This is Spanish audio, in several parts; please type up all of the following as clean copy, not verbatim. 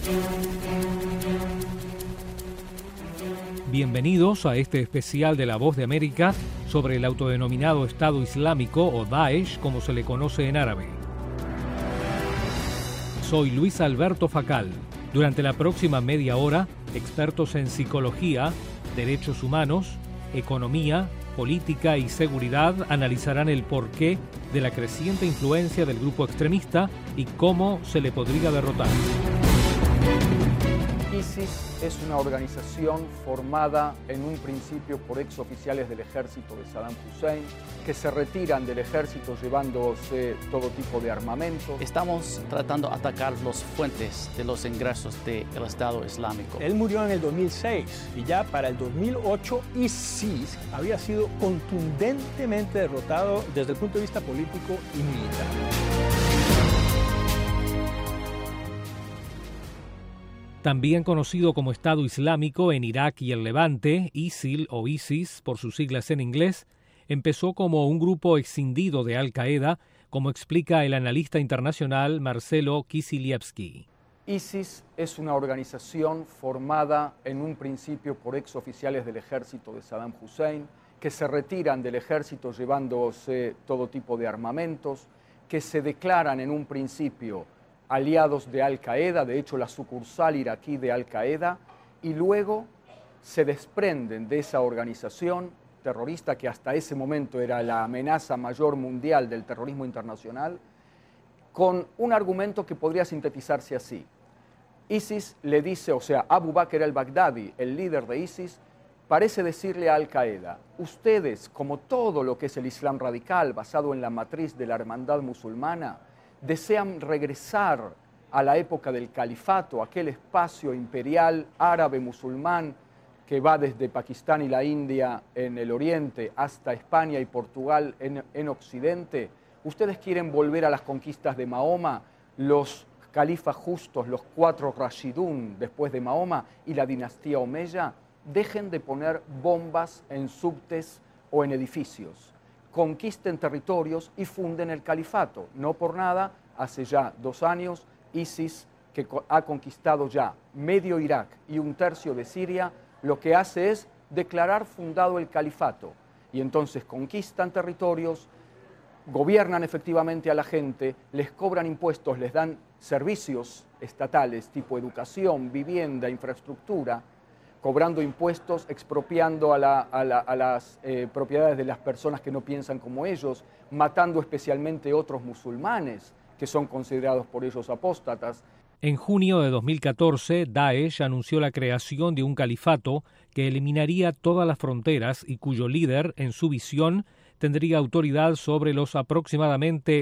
Bienvenidos a este especial de La Voz de América sobre el autodenominado Estado Islámico o Daesh, como se le conoce en árabe. Soy Luis Alberto Facal. Durante la próxima media hora, expertos en psicología, derechos humanos, economía, política y seguridad analizarán el porqué de la creciente influencia del grupo extremista y cómo se le podría derrotar. ISIS es una organización formada en un principio por exoficiales del ejército de Saddam Hussein que se retiran del ejército llevándose todo tipo de armamentos. Estamos tratando de atacar las fuentes de los ingresos del Estado Islámico. Él murió en el 2006 y ya para el 2008 ISIS había sido contundentemente derrotado desde el punto de vista político y militar. También conocido como Estado Islámico en Irak y el Levante, ISIL o ISIS por sus siglas en inglés, empezó como un grupo escindido de Al-Qaeda, como explica el analista internacional Marcelo Kisilievsky. ISIS es una organización formada en un principio por exoficiales del ejército de Saddam Hussein que se retiran del ejército llevándose todo tipo de armamentos, que se declaran en un principio aliados de Al-Qaeda, de hecho la sucursal iraquí de Al-Qaeda, y luego se desprenden de esa organización terrorista que hasta ese momento era la amenaza mayor mundial del terrorismo internacional, con un argumento que podría sintetizarse así. ISIS le dice, o sea, Abu Bakr al-Baghdadi, el líder de ISIS, parece decirle a Al-Qaeda, ustedes, como todo lo que es el Islam radical basado en la matriz de la hermandad musulmana, desean regresar a la época del califato, aquel espacio imperial árabe musulmán que va desde Pakistán y la India en el oriente hasta España y Portugal en occidente. Ustedes quieren volver a las conquistas de Mahoma, los califas justos, los 4 Rashidun después de Mahoma y la dinastía Omeya. Dejen de poner bombas en subtes o en edificios. Conquisten territorios y funden el califato. No por nada, hace ya 2 años, ISIS, que ha conquistado ya medio Irak y 1/3 de Siria, lo que hace es declarar fundado el califato. Y entonces conquistan territorios, gobiernan efectivamente a la gente, les cobran impuestos, les dan servicios estatales tipo educación, vivienda, infraestructura, cobrando impuestos, expropiando a las propiedades de las personas que no piensan como ellos, matando especialmente otros musulmanes que son considerados por ellos apóstatas. En junio de 2014, Daesh anunció la creación de un califato que eliminaría todas las fronteras y cuyo líder, en su visión, tendría autoridad sobre los aproximadamente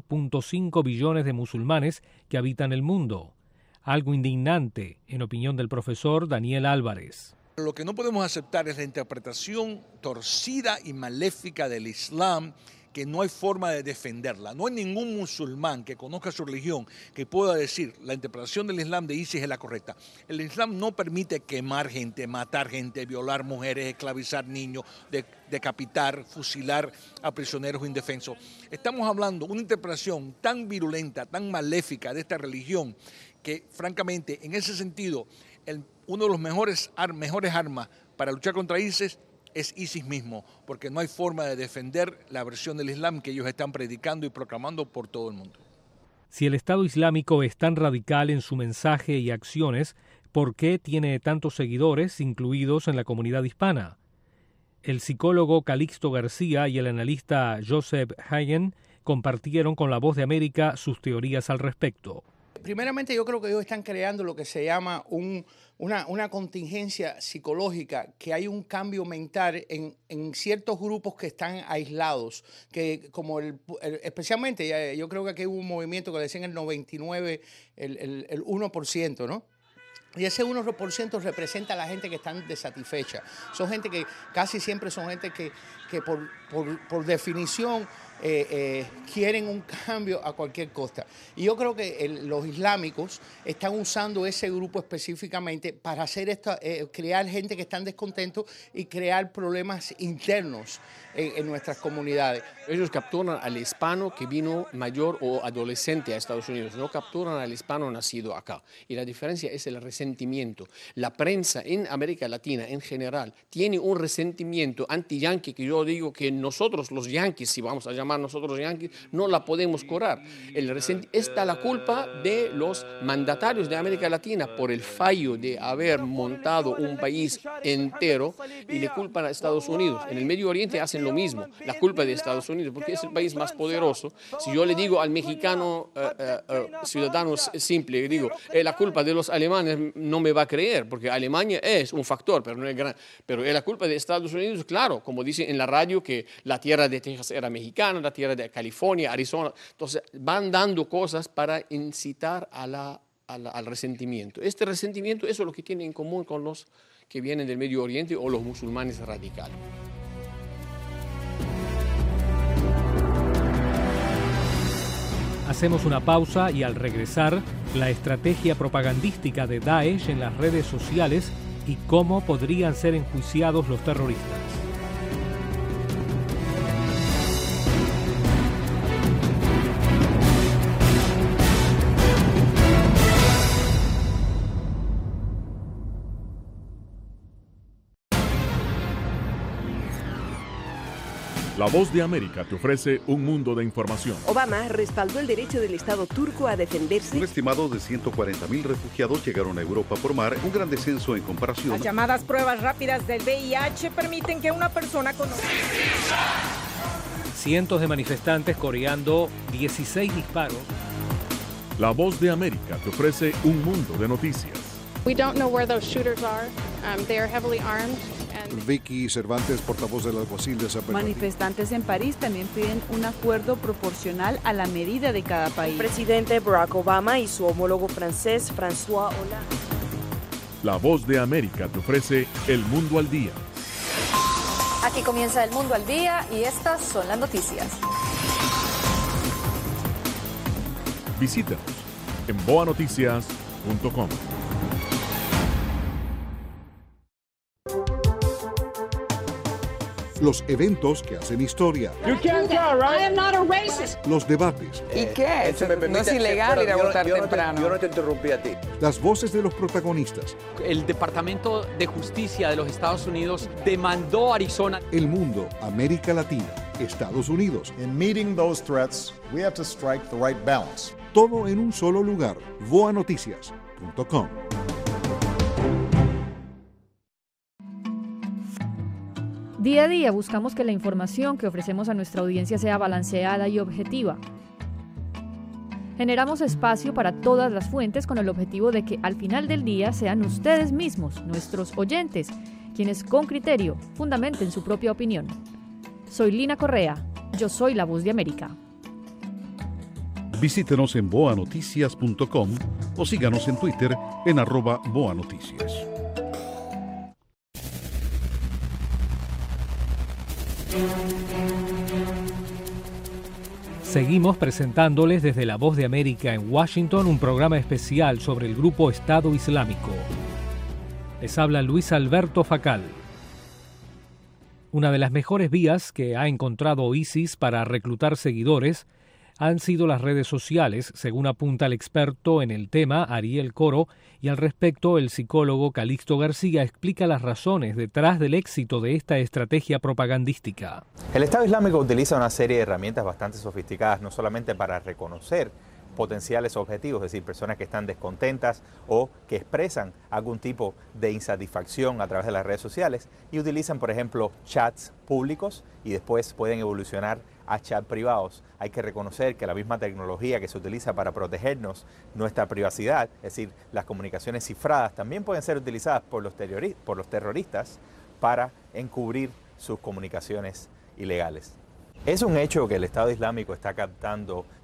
1.5 billones de musulmanes que habitan el mundo. Algo indignante, en opinión del profesor Daniel Álvarez. Lo que no podemos aceptar es la interpretación torcida y maléfica del Islam, que no hay forma de defenderla. No hay ningún musulmán que conozca su religión que pueda decir la interpretación del Islam de ISIS es la correcta. El Islam no permite quemar gente, matar gente, violar mujeres, esclavizar niños, decapitar, fusilar a prisioneros indefensos. Estamos hablando de una interpretación tan virulenta, tan maléfica de esta religión que, francamente, en ese sentido, uno de los mejores armas para luchar contra ISIS es ISIS mismo, porque no hay forma de defender la versión del Islam que ellos están predicando y proclamando por todo el mundo. Si el Estado Islámico es tan radical en su mensaje y acciones, ¿por qué tiene tantos seguidores, incluidos en la comunidad hispana? El psicólogo Calixto García y el analista Joseph Hayen compartieron con La Voz de América sus teorías al respecto. Primeramente, yo creo que ellos están creando lo que se llama una contingencia psicológica, que hay un cambio mental en ciertos grupos que están aislados, que como especialmente, yo creo que aquí hubo un movimiento que le decían el 99, el 1%, ¿no? Y ese 1% representa a la gente que están desatisfecha. Son gente que casi siempre son gente que por definición quieren un cambio a cualquier costa. Y yo creo que los islámicos están usando ese grupo específicamente para hacer esto, crear gente que están descontentos y crear problemas internos en nuestras comunidades. Ellos capturan al hispano que vino mayor o adolescente a Estados Unidos, no capturan al hispano nacido acá. Y la diferencia es el resentimiento. La prensa en América Latina en general tiene un resentimiento anti-yanqui que yo digo que nosotros los yanquis, si vamos a llamar nosotros yanquis, no la podemos curar. Esta es la culpa de los mandatarios de América Latina por el fallo de haber montado un país entero y le culpan a Estados Unidos. En el Medio Oriente hacen lo mismo, la culpa de Estados Unidos, porque es el país más poderoso. Si yo le digo al mexicano ciudadano simple, digo, la culpa de los alemanes, no me va a creer, porque Alemania es un factor, pero no es gran. Pero es la culpa de Estados Unidos, claro, como dicen en la radio, que la tierra de Texas era mexicana, la tierra de California, Arizona. Entonces van dando cosas para incitar al resentimiento. Este resentimiento, eso es lo que tiene en común con los que vienen del Medio Oriente o los musulmanes radicales. Hacemos una pausa y al regresar, la estrategia propagandística de Daesh en las redes sociales y cómo podrían ser enjuiciados los terroristas. La Voz de América te ofrece un mundo de información. Obama respaldó el derecho del Estado turco a defenderse. Un estimado de 140.000 refugiados llegaron a Europa por mar, un gran descenso en comparación. Las llamadas pruebas rápidas del VIH permiten que una persona conozca. Cientos de manifestantes coreando 16 disparos. La Voz de América te ofrece un mundo de noticias. We don't know where those shooters are. They are heavily armed. Vicky Cervantes, portavoz del alguacil de San Bernardino. Manifestantes en París también piden un acuerdo proporcional a la medida de cada país. El presidente Barack Obama y su homólogo francés François Hollande. La Voz de América te ofrece El Mundo al Día. Aquí comienza El Mundo al Día y estas son las noticias. Visítanos en boanoticias.com. Los eventos que hacen historia. Los debates. ¿Y qué? No es ilegal ir a votar temprano. Yo no te interrumpí a ti. Las voces de los protagonistas. El Departamento de Justicia de los Estados Unidos demandó a Arizona. El mundo, América Latina, Estados Unidos. In meeting those threats, we have to strike the right balance. Todo en un solo lugar. boanoticias.com. Día a día buscamos que la información que ofrecemos a nuestra audiencia sea balanceada y objetiva. Generamos espacio para todas las fuentes con el objetivo de que al final del día sean ustedes mismos, nuestros oyentes, quienes con criterio fundamenten su propia opinión. Soy Lina Correa, yo soy La Voz de América. Visítenos en boanoticias.com o síganos en Twitter en @boanoticias. Seguimos presentándoles desde La Voz de América en Washington un programa especial sobre el grupo Estado Islámico. Les habla Luis Alberto Facal. Una de las mejores vías que ha encontrado ISIS para reclutar seguidores han sido las redes sociales, según apunta el experto en el tema Ariel Coro, y al respecto el psicólogo Calixto García explica las razones detrás del éxito de esta estrategia propagandística. El Estado Islámico utiliza una serie de herramientas bastante sofisticadas, no solamente para reconocer potenciales objetivos, es decir, personas que están descontentas o que expresan algún tipo de insatisfacción a través de las redes sociales, y utilizan, por ejemplo, chats públicos y después pueden evolucionar a chats privados. Hay que reconocer que la misma tecnología que se utiliza para protegernos nuestra privacidad, es decir, las comunicaciones cifradas, también pueden ser utilizadas por los terroristas para encubrir sus comunicaciones ilegales. Es un hecho que el Estado Islámico está captando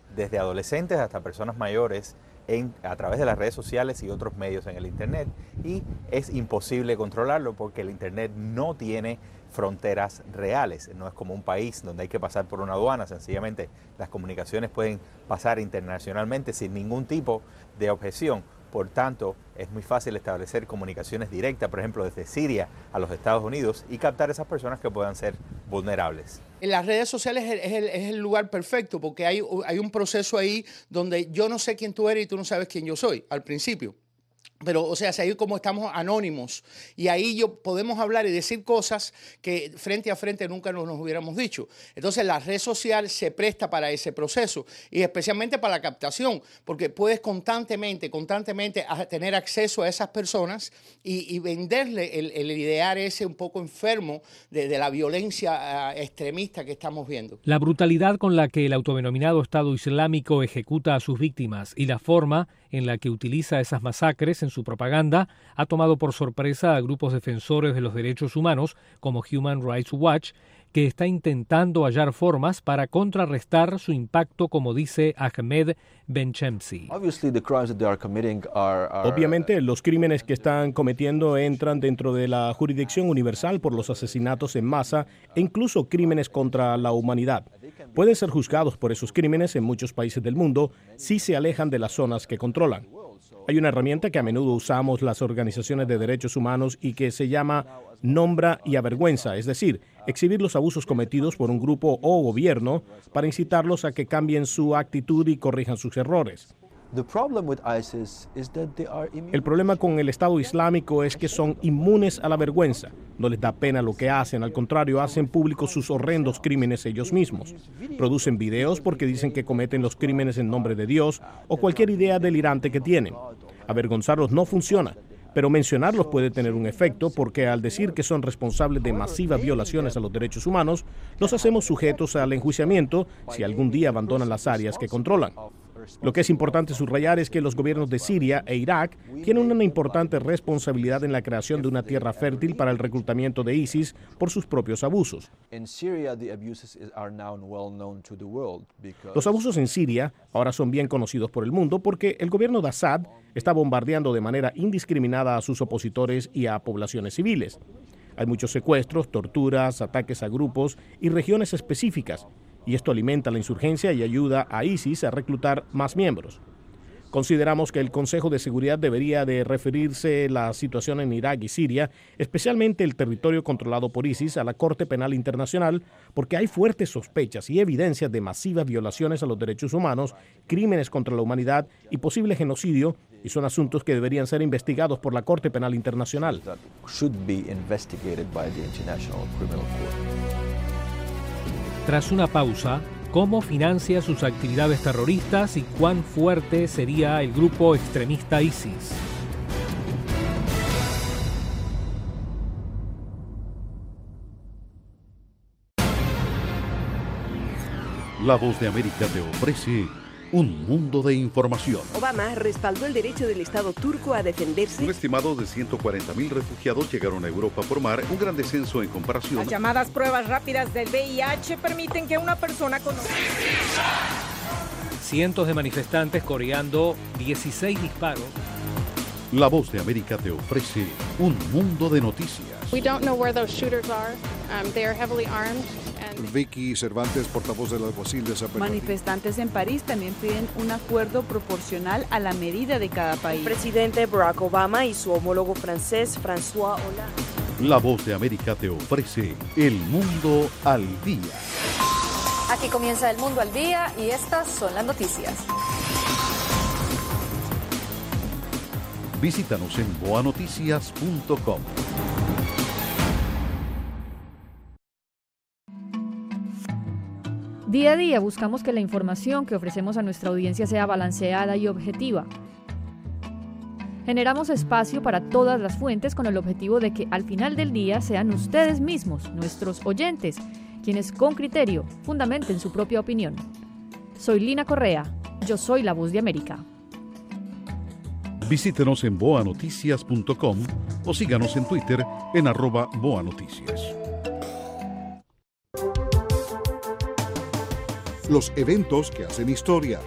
desde adolescentes hasta personas mayores a través de las redes sociales y otros medios en el Internet, y es imposible controlarlo porque el Internet no tiene fronteras reales, no es como un país donde hay que pasar por una aduana. Sencillamente las comunicaciones pueden pasar internacionalmente sin ningún tipo de objeción. Por tanto, es muy fácil establecer comunicaciones directas, por ejemplo, desde Siria a los Estados Unidos, y captar a esas personas que puedan ser vulnerables. En las redes sociales es el lugar perfecto porque hay un proceso ahí donde yo no sé quién tú eres y tú no sabes quién yo soy al principio. Pero, o sea, ahí como estamos anónimos y ahí podemos hablar y decir cosas que frente a frente nunca nos hubiéramos dicho. Entonces, la red social se presta para ese proceso y especialmente para la captación, porque puedes constantemente tener acceso a esas personas y venderle el ideal ese un poco enfermo de la violencia extremista que estamos viendo. La brutalidad con la que el autodenominado Estado Islámico ejecuta a sus víctimas y la forma en la que utiliza esas masacres en su propaganda ha tomado por sorpresa a grupos defensores de los derechos humanos como Human Rights Watch, que está intentando hallar formas para contrarrestar su impacto, como dice Ahmed Benchemsi. Obviamente, los crímenes que están cometiendo entran dentro de la jurisdicción universal por los asesinatos en masa e incluso crímenes contra la humanidad. Pueden ser juzgados por esos crímenes en muchos países del mundo si se alejan de las zonas que controlan. Hay una herramienta que a menudo usamos las organizaciones de derechos humanos y que se llama nombra y avergüenza, es decir, exhibir los abusos cometidos por un grupo o gobierno para incitarlos a que cambien su actitud y corrijan sus errores. El problema con el Estado Islámico es que son inmunes a la vergüenza. No les da pena lo que hacen, al contrario, hacen públicos sus horrendos crímenes ellos mismos. Producen videos porque dicen que cometen los crímenes en nombre de Dios o cualquier idea delirante que tienen. Avergonzarlos no funciona, pero mencionarlos puede tener un efecto porque al decir que son responsables de masivas violaciones a los derechos humanos, los hacemos sujetos al enjuiciamiento si algún día abandonan las áreas que controlan. Lo que es importante subrayar es que los gobiernos de Siria e Irak tienen una importante responsabilidad en la creación de una tierra fértil para el reclutamiento de ISIS por sus propios abusos. Los abusos en Siria ahora son bien conocidos por el mundo porque el gobierno de Assad está bombardeando de manera indiscriminada a sus opositores y a poblaciones civiles. Hay muchos secuestros, torturas, ataques a grupos y regiones específicas, y esto alimenta la insurgencia y ayuda a ISIS a reclutar más miembros. Consideramos que el Consejo de Seguridad debería de referirse a la situación en Irak y Siria, especialmente el territorio controlado por ISIS, a la Corte Penal Internacional, porque hay fuertes sospechas y evidencias de masivas violaciones a los derechos humanos, crímenes contra la humanidad y posible genocidio, y son asuntos que deberían ser investigados por la Corte Penal Internacional. Tras una pausa, ¿cómo financia sus actividades terroristas y cuán fuerte sería el grupo extremista ISIS? La Voz de América te ofrece un mundo de información. Obama respaldó el derecho del Estado turco a defenderse. Un estimado de 140.000 refugiados llegaron a Europa por mar, un gran descenso en comparación. Las llamadas pruebas rápidas del VIH permiten que una persona con... Cientos de manifestantes coreando 16 disparos. La Voz de América te ofrece un mundo de noticias. We don't know where those shooters are. They are heavily armed. Vicky Cervantes, portavoz del alguacil de San Bernardino. Manifestantes en París también piden un acuerdo proporcional a la medida de cada país. El presidente Barack Obama y su homólogo francés François Hollande. La Voz de América te ofrece El Mundo al Día. Aquí comienza El Mundo al Día y estas son las noticias. Visítanos en boanoticias.com. Día a día buscamos que la información que ofrecemos a nuestra audiencia sea balanceada y objetiva. Generamos espacio para todas las fuentes con el objetivo de que al final del día sean ustedes mismos, nuestros oyentes, quienes con criterio fundamenten su propia opinión. Soy Lina Correa, yo soy la Voz de América. Visítenos en boanoticias.com o síganos en Twitter en @boanoticias. Los eventos que hacen historia.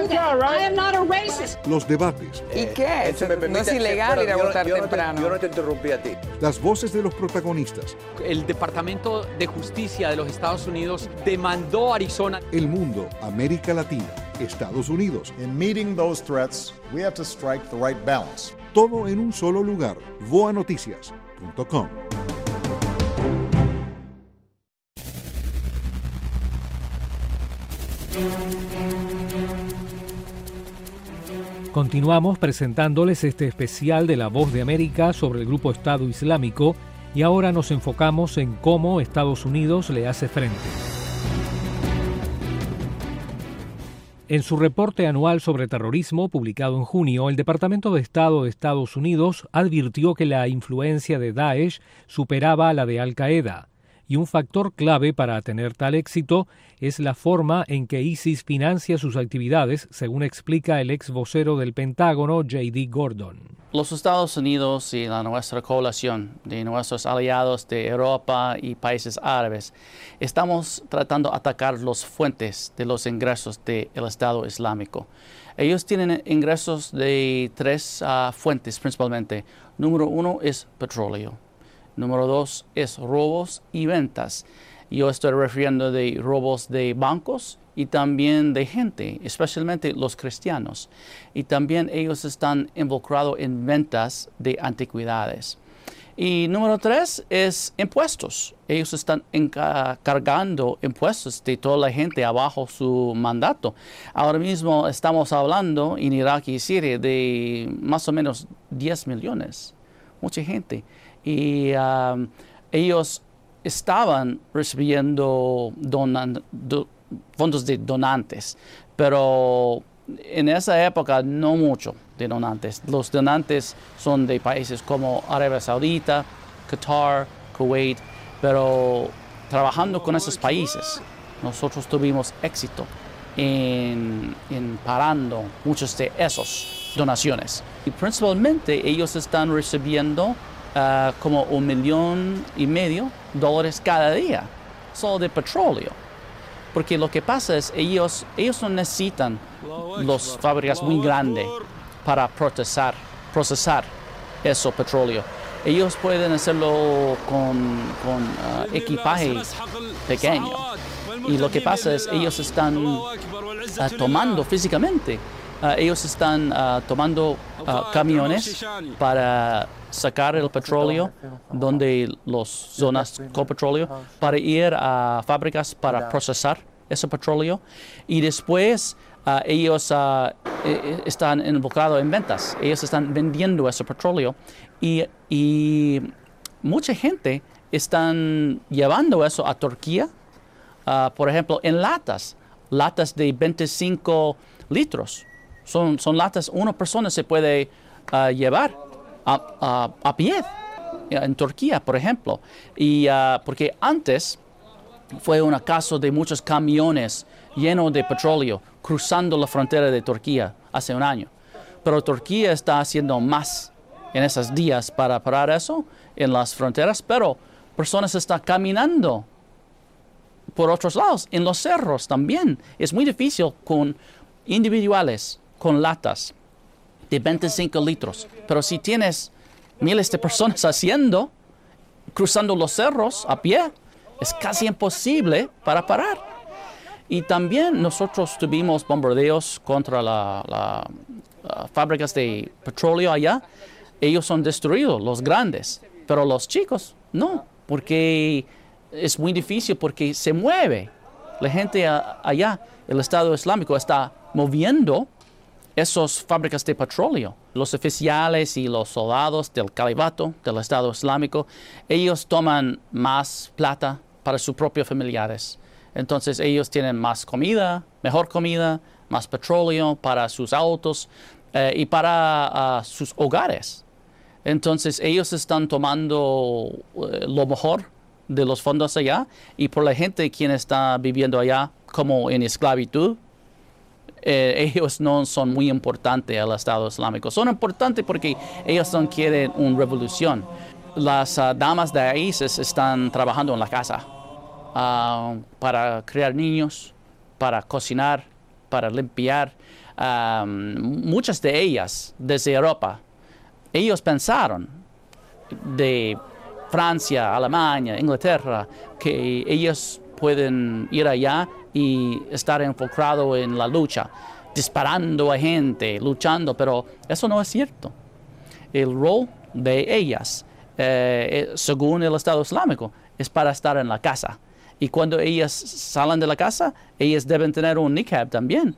Los debates. ¿Y qué? No es ilegal ir a votar temprano. Yo no te interrumpí a ti. Las voces de los protagonistas. El Departamento de Justicia de los Estados Unidos demandó a Arizona. El mundo, América Latina, Estados Unidos. In meeting those threats, we have to strike the right balance. Todo en un solo lugar. voanoticias.com. Continuamos presentándoles este especial de La Voz de América sobre el grupo Estado Islámico y ahora nos enfocamos en cómo Estados Unidos le hace frente. En su reporte anual sobre terrorismo, publicado en junio, el Departamento de Estado de Estados Unidos advirtió que la influencia de Daesh superaba a la de Al-Qaeda, y un factor clave para tener tal éxito es la forma en que ISIS financia sus actividades, según explica el ex vocero del Pentágono, J.D. Gordon. Los Estados Unidos y nuestra coalición de nuestros aliados de Europa y países árabes estamos tratando de atacar las fuentes de los ingresos del Estado Islámico. Ellos tienen ingresos de tres fuentes principalmente. Número uno es petróleo. Número dos es robos y ventas. Yo estoy refiriendo de robos de bancos y también de gente, especialmente los cristianos. Y también ellos están involucrados en ventas de antigüedades. Y número tres es impuestos. Ellos están cargando impuestos de toda la gente abajo su mandato. Ahora mismo estamos hablando en Irak y Siria de más o menos 10 millones. Mucha gente. Y ellos estaban recibiendo fondos de donantes, pero en esa época no mucho de donantes. Los donantes son de países como Arabia Saudita, Qatar, Kuwait, pero trabajando con esos países nosotros tuvimos éxito en parando muchas de esas donaciones. Y principalmente ellos están recibiendo como $1,5 million cada día, solo de petróleo. Porque lo que pasa es ellos no necesitan las fábricas muy grandes para procesar ese petróleo. Ellos pueden hacerlo con equipaje pequeño. Y lo que pasa es ellos están tomando físicamente, ellos están tomando camiones para sacar el petróleo donde las zonas con petróleo, para ir a fábricas para procesar ese petróleo, y después ellos están involucrados en ventas. Ellos están vendiendo ese petróleo y mucha gente están llevando eso a Turquía, por ejemplo, en latas de 25 litros. Son latas, una persona se puede llevar a pie en Turquía, por ejemplo. Y porque antes fue un caso de muchos camiones llenos de petróleo cruzando la frontera de Turquía hace un año. Pero Turquía está haciendo más en esos días para parar eso en las fronteras, pero personas están caminando por otros lados, en los cerros también. Es muy difícil con individuales, con latas de 25 litros. Pero si tienes miles de personas cruzando los cerros a pie, es casi imposible para parar. Y también nosotros tuvimos bombardeos contra las fábricas de petróleo allá. Ellos son destruidos, los grandes, pero los chicos no, porque es muy difícil, porque se mueve. La gente allá, el Estado Islámico está moviendo esas fábricas de petróleo. Los oficiales y los soldados del califato, del Estado Islámico, ellos toman más plata para sus propios familiares. Entonces ellos tienen más comida, mejor comida, más petróleo para sus autos y para sus hogares. Entonces ellos están tomando lo mejor de los fondos allá, y por la gente quien está viviendo allá como en esclavitud, ellos no son muy importantes al Estado Islámico. Son importantes porque ellos no quieren una revolución. Las damas de ISIS están trabajando en la casa para criar niños, para cocinar, para limpiar, muchas de ellas desde Europa. Ellos pensaron de Francia, Alemania, Inglaterra, que ellos pueden ir allá y estar enfocados en la lucha, disparando a gente, luchando, pero eso no es cierto. El rol de ellas, según el Estado Islámico, es para estar en la casa. Y cuando ellas salen de la casa, ellas deben tener un niqab también,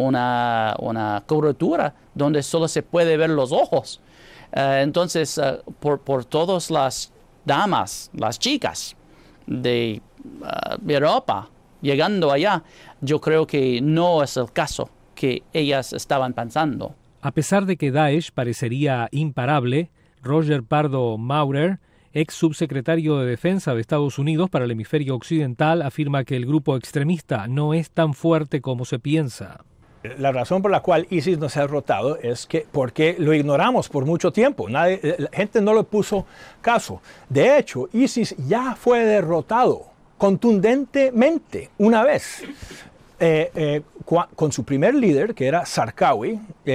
una cobertura donde solo se puede ver los ojos. Entonces, por todas las damas, las chicas de Europa llegando allá, yo creo que no es el caso que ellas estaban pensando. A pesar de que Daesh parecería imparable, Roger Pardo Maurer, ex subsecretario de Defensa de Estados Unidos para el hemisferio occidental, afirma que el grupo extremista no es tan fuerte como se piensa. La razón por la cual ISIS no se ha derrotado es que porque lo ignoramos por mucho tiempo. La gente no le puso caso. De hecho, ISIS ya fue derrotado contundentemente una vez con su primer líder, que era Zarqawi,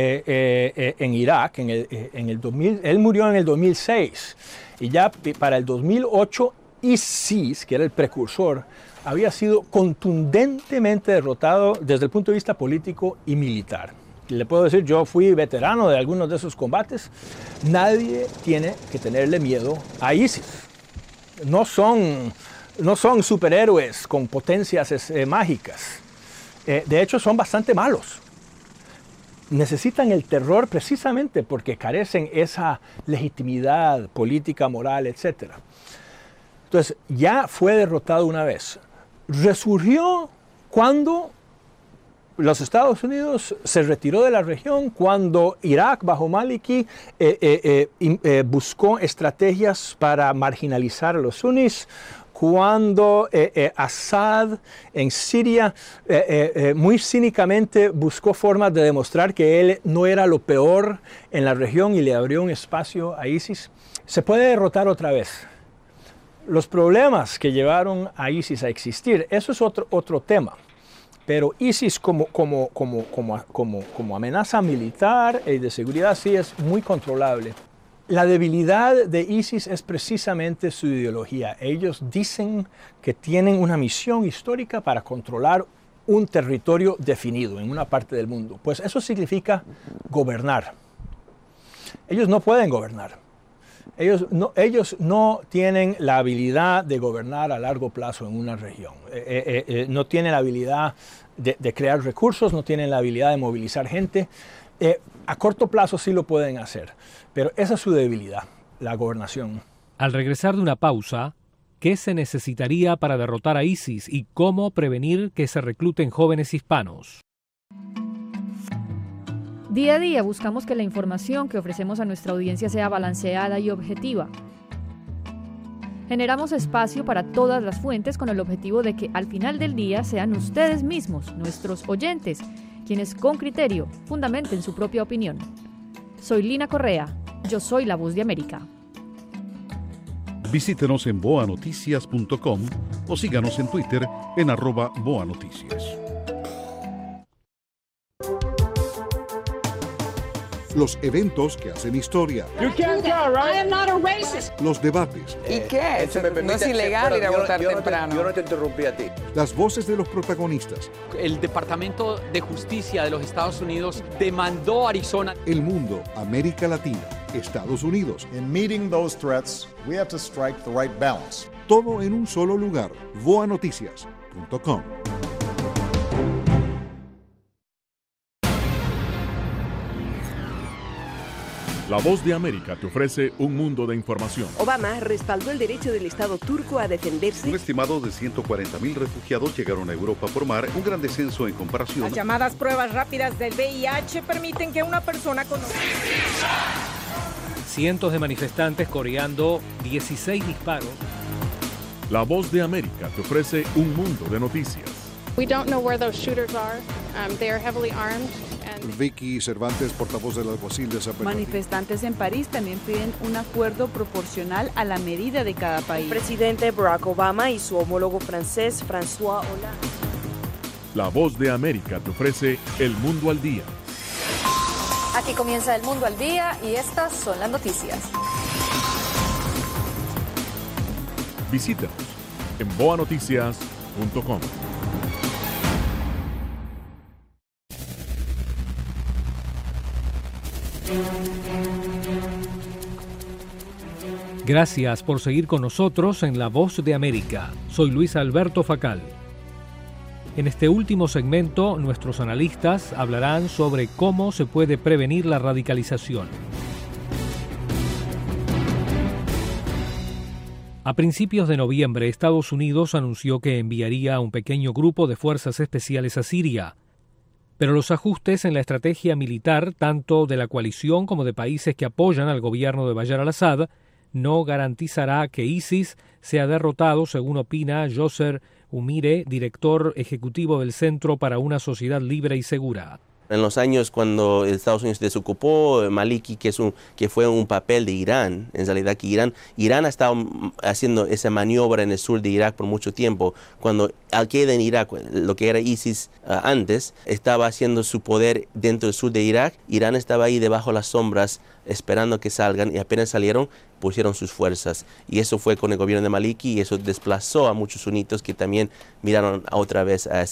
en Irak. En el 2000, él murió en el 2006. Y ya para el 2008, ISIS, que era el precursor, había sido contundentemente derrotado desde el punto de vista político y militar. Le puedo decir, yo fui veterano de algunos de esos combates. Nadie tiene que tenerle miedo a ISIS. No son superhéroes con potencias mágicas. De hecho, son bastante malos. Necesitan el terror precisamente porque carecen esa legitimidad política, moral, etc. Entonces, ya fue derrotado una vez. Resurgió cuando los Estados Unidos se retiró de la región, cuando Irak bajo Maliki buscó estrategias para marginalizar a los sunnis, cuando Assad en Siria muy cínicamente buscó formas de demostrar que él no era lo peor en la región y le abrió un espacio a ISIS. Se puede derrotar otra vez. Los problemas que llevaron a ISIS a existir, eso es otro tema. Pero ISIS como amenaza militar y de seguridad sí es muy controlable. La debilidad de ISIS es precisamente su ideología. Ellos dicen que tienen una misión histórica para controlar un territorio definido en una parte del mundo. Pues eso significa gobernar. Ellos no pueden gobernar. Ellos no tienen la habilidad de gobernar a largo plazo en una región. No tienen la habilidad de crear recursos, no tienen la habilidad de movilizar gente. A corto plazo sí lo pueden hacer, pero esa es su debilidad, la gobernación. Al regresar de una pausa, ¿qué se necesitaría para derrotar a ISIS y cómo prevenir que se recluten jóvenes hispanos? Día a día buscamos que la información que ofrecemos a nuestra audiencia sea balanceada y objetiva. Generamos espacio para todas las fuentes con el objetivo de que al final del día sean ustedes mismos, nuestros oyentes, quienes con criterio fundamenten su propia opinión. Soy Lina Correa, yo soy la Voz de América. Visítenos en boanoticias.com o síganos en Twitter en @boanoticias. Los eventos que hacen historia. You can't tell, right? I am not a racist. Los debates. ¿Y qué? No es ilegal ir a votar temprano. Yo no te interrumpí a ti. Las voces de los protagonistas. El Departamento de Justicia de los Estados Unidos demandó a Arizona. El mundo, América Latina, Estados Unidos. In meeting those threats, we have to strike the right balance. Todo en un solo lugar. boanoticias.com. La Voz de América te ofrece un mundo de información. Obama respaldó el derecho del Estado turco a defenderse. Un estimado de 140.000 refugiados llegaron a Europa por mar, un gran descenso en comparación. Las llamadas pruebas rápidas del VIH permiten que una persona conozca. Cientos de manifestantes coreando 16 disparos. La Voz de América te ofrece un mundo de noticias. We don't know where those shooters are. They are heavily armed. Vicky Cervantes, portavoz del alguacil de San Bernardino. Manifestantes en París también piden un acuerdo proporcional a la medida de cada país. El presidente Barack Obama y su homólogo francés François Hollande. La Voz de América te ofrece El Mundo al Día. Aquí comienza El Mundo al Día y estas son las noticias. Visítanos en boanoticias.com. Gracias por seguir con nosotros en La Voz de América. Soy Luis Alberto Facal. En este último segmento, nuestros analistas hablarán sobre cómo se puede prevenir la radicalización. A principios de noviembre, Estados Unidos anunció que enviaría un pequeño grupo de fuerzas especiales a Siria. Pero los ajustes en la estrategia militar, tanto de la coalición como de países que apoyan al gobierno de Bashar al-Assad, no garantizará que ISIS sea derrotado, según opina Yosser Umire, director ejecutivo del Centro para una Sociedad Libre y Segura. En los años cuando Estados Unidos desocupó Maliki, que fue un papel de Irán, en realidad que Irán ha estado haciendo esa maniobra en el sur de Irak por mucho tiempo. Cuando Al-Qaeda en Irak, lo que era ISIS antes, estaba haciendo su poder dentro del sur de Irak, Irán estaba ahí debajo de las sombras esperando que salgan, y apenas salieron pusieron sus fuerzas, y eso fue con el gobierno de Maliki, y eso desplazó a muchos sunitos que también miraron otra vez a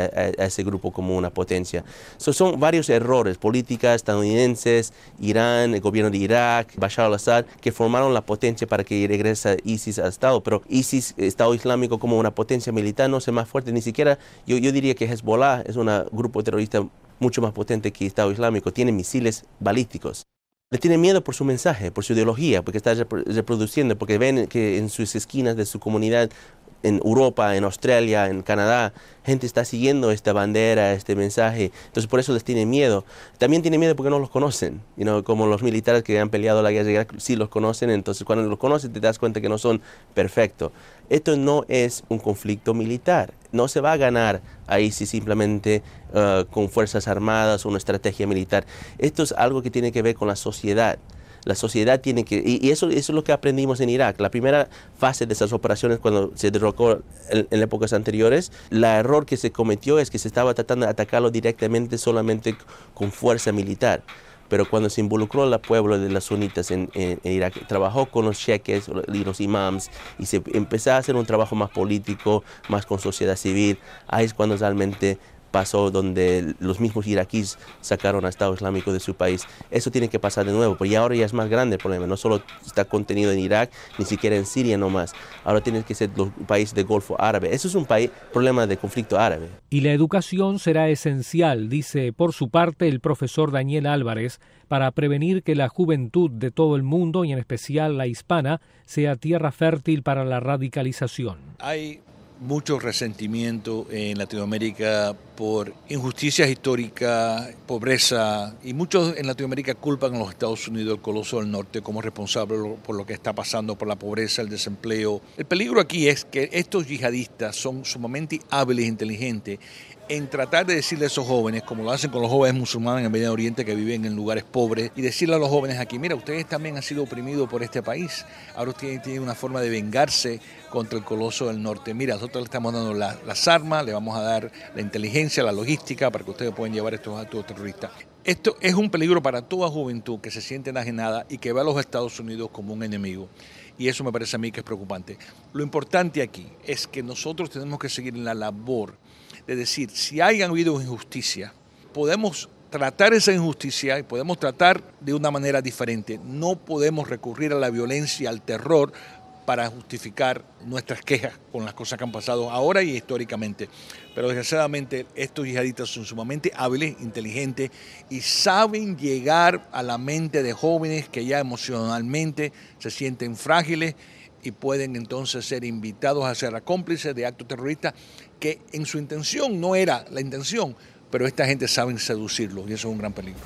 ese grupo como una potencia. Son varios errores, políticas estadounidenses, Irán, el gobierno de Irak, Bashar al-Assad, que formaron la potencia para que regrese ISIS al Estado, pero ISIS, Estado Islámico como una potencia militar, no es más fuerte, ni siquiera, yo diría que Hezbollah es un grupo terrorista mucho más potente que Estado Islámico, tiene misiles balísticos. Le tienen miedo por su mensaje, por su ideología, porque está reproduciendo, porque ven que en sus esquinas de su comunidad, en Europa, en Australia, en Canadá, gente está siguiendo esta bandera, este mensaje. Entonces por eso les tienen miedo. También tienen miedo porque no los conocen. Como los militares que han peleado la guerra de Irak, sí los conocen. Entonces cuando los conoces te das cuenta que no son perfectos. Esto no es un conflicto militar. No se va a ganar ahí si simplemente con fuerzas armadas o una estrategia militar. Esto es algo que tiene que ver con la sociedad. La sociedad tiene que... Y eso es lo que aprendimos en Irak. La primera fase de esas operaciones, cuando se derrocó en épocas anteriores, el error que se cometió es que se estaba tratando de atacarlo directamente solamente con fuerza militar. Pero cuando se involucró al pueblo de las sunitas en Irak, trabajó con los sheques y los imams, y se empezó a hacer un trabajo más político, más con sociedad civil. Ahí es cuando realmente pasó, donde los mismos iraquíes sacaron al Estado Islámico de su país. Eso tiene que pasar de nuevo, porque ahora ya es más grande el problema. No solo está contenido en Irak, ni siquiera en Siria nomás. Ahora tienen que ser los países del Golfo Árabe. Eso es un problema de conflicto árabe. Y la educación será esencial, dice por su parte el profesor Daniel Álvarez, para prevenir que la juventud de todo el mundo, y en especial la hispana, sea tierra fértil para la radicalización. Hay mucho resentimiento en Latinoamérica por injusticias históricas, pobreza, y muchos en Latinoamérica culpan a los Estados Unidos, el Coloso del Norte, como responsable por lo que está pasando, por la pobreza, el desempleo. El peligro aquí es que estos yihadistas son sumamente hábiles e inteligentes en tratar de decirle a esos jóvenes, como lo hacen con los jóvenes musulmanes en el Medio Oriente que viven en lugares pobres, y decirle a los jóvenes aquí, mira, ustedes también han sido oprimidos por este país, ahora ustedes tienen una forma de vengarse contra el Coloso del Norte. Mira, nosotros le estamos dando las armas, le vamos a dar la inteligencia, la logística para que ustedes puedan llevar estos actos terroristas. Esto es un peligro para toda juventud que se siente enajenada y que ve a los Estados Unidos como un enemigo. Y eso me parece a mí que es preocupante. Lo importante aquí es que nosotros tenemos que seguir en la labor de decir, si hay habido injusticia, podemos tratar esa injusticia y podemos tratar de una manera diferente. No podemos recurrir a la violencia, al terror, para justificar nuestras quejas con las cosas que han pasado ahora y históricamente. Pero desgraciadamente estos yihadistas son sumamente hábiles, inteligentes y saben llegar a la mente de jóvenes que ya emocionalmente se sienten frágiles y pueden entonces ser invitados a ser cómplices de actos terroristas que en su intención no era la intención, pero esta gente sabe seducirlos y eso es un gran peligro.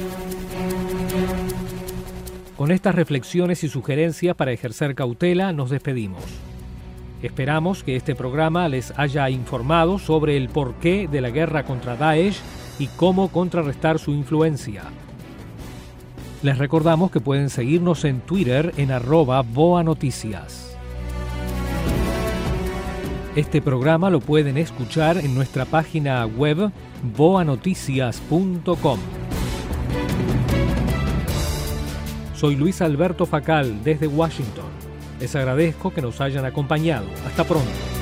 Con estas reflexiones y sugerencias para ejercer cautela, nos despedimos. Esperamos que este programa les haya informado sobre el porqué de la guerra contra Daesh y cómo contrarrestar su influencia. Les recordamos que pueden seguirnos en Twitter en @boanoticias. Este programa lo pueden escuchar en nuestra página web boanoticias.com. Soy Luis Alberto Facal desde Washington. Les agradezco que nos hayan acompañado. Hasta pronto.